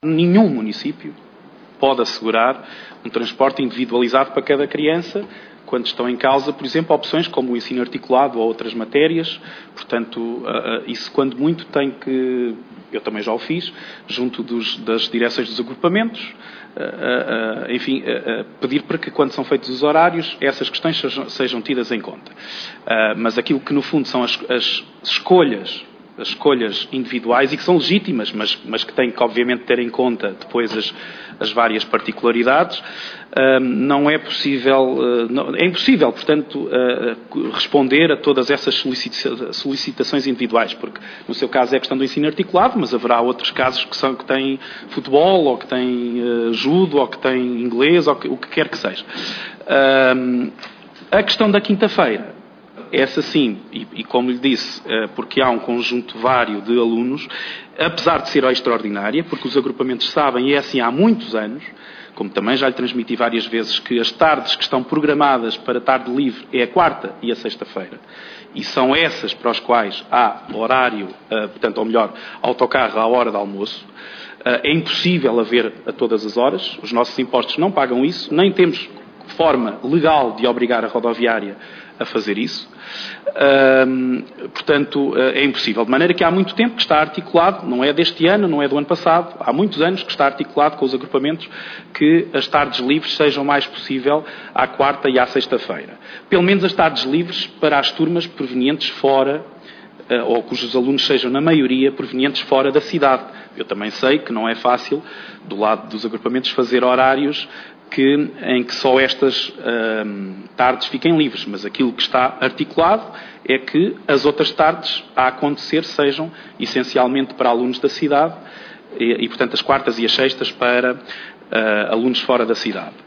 Nenhum município pode assegurar um transporte individualizado para cada criança, quando estão em causa, por exemplo, opções como o ensino articulado ou outras matérias. Portanto, isso, quando muito, tem que, eu também já o fiz, junto das direções dos agrupamentos, enfim, pedir para que, quando são feitos os horários, essas questões sejam tidas em conta. Mas aquilo que, no fundo, são as escolhas individuais, e que são legítimas, mas que têm que, obviamente, ter em conta depois as várias particularidades, não é possível, é impossível, portanto, responder a todas essas solicitações individuais, porque no seu caso é a questão do ensino articulado, mas haverá outros casos que têm futebol, ou que têm judo, ou que têm inglês, ou o que quer que seja. A questão da quinta-feira, essa sim, e como lhe disse, porque há um conjunto vário de alunos, apesar de ser extraordinária, porque os agrupamentos sabem, e é assim há muitos anos, como também já lhe transmiti várias vezes, que as tardes que estão programadas para tarde livre é a quarta e a sexta-feira. E são essas para as quais há horário, portanto, ou melhor, autocarro à hora de almoço. É impossível haver a todas as horas, os nossos impostos não pagam isso, nem temos forma legal de obrigar a rodoviária a fazer isso. Portanto, é impossível. De maneira que há muito tempo que está articulado, não é deste ano, não é do ano passado, há muitos anos que está articulado com os agrupamentos que as tardes livres sejam mais possível à quarta e à sexta-feira. Pelo menos as tardes livres para as turmas provenientes fora, ou cujos alunos sejam, na maioria, provenientes fora da cidade. Eu também sei que não é fácil, do lado dos agrupamentos, fazer horários em que só estas tardes fiquem livres, mas aquilo que está articulado é que as outras tardes a acontecer sejam essencialmente para alunos da cidade e portanto, as quartas e as sextas para alunos fora da cidade.